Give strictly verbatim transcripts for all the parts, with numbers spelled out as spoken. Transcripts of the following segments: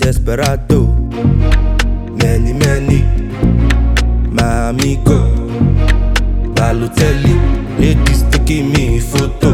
desperado. Many, many, my amigo. Balotelli, ladies taking me photo.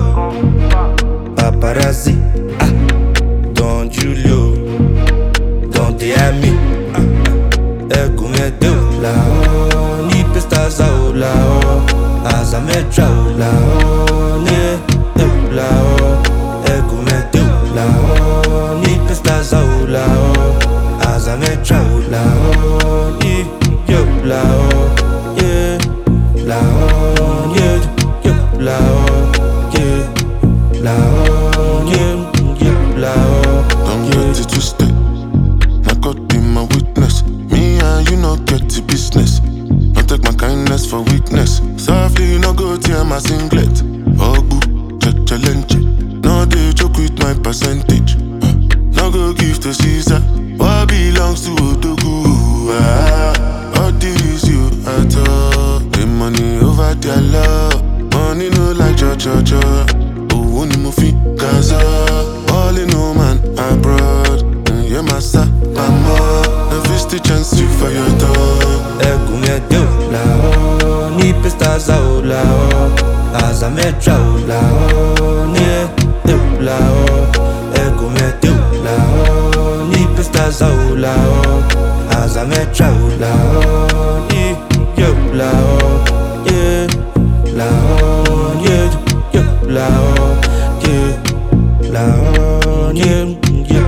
Paparazzi, ah, Don Julio, Don Diami, ah, Egumede la o, ni pestaza o la o, Azametra o la o, ne la o, Egumede la o, ni pestaza o la o, Azametra o la o, ni yo la o, yeah, la o, yeah, yo la o, yeah, la o, yeah, yeah, la o. Don't get it twisted. My God be my witness. Me and you no get the business. Don't take my kindness for weakness. Softly, no go tear my singlet. Ogbu, challenge. No they joke with my percentage. Uh, no go give to Caesar. What belongs to Odogu? Ah, all this you at all. The money over their love. Money no like cha cha cha. Oh, ni mo fi Gaza. All in no man abroad. Yeah, massa, mama. Never the chance you for your dog. Egumede la o, ni pestaza o la o, Azametra o la o, ne la o. Egumede la o, ni pestaza o la o, Azametra o la o, ni yo la o, yeah, la o, yeah, yo la o, yeah, la o, yeah, yeah,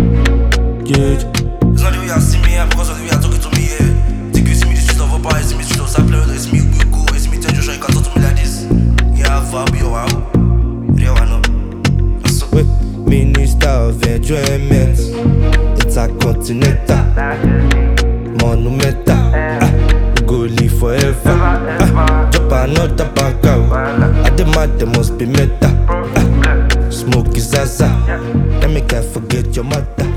yeah. It's not the way I see me, yeah, because of the way I talk it to me, yeah. Think you see me the street of a bar, you see me the street of Sapler, you see me we go, you see me tell Joshua, you can talk to me like this. Yeah, I'll be your wow. Real one up. So, Wait, Minister of Enjoyment, it's a continental, monumental, ah, we go live forever, ah, drop another bag out, I demand there must be meta, ah, smoke is zaza, let me can't forget your mother.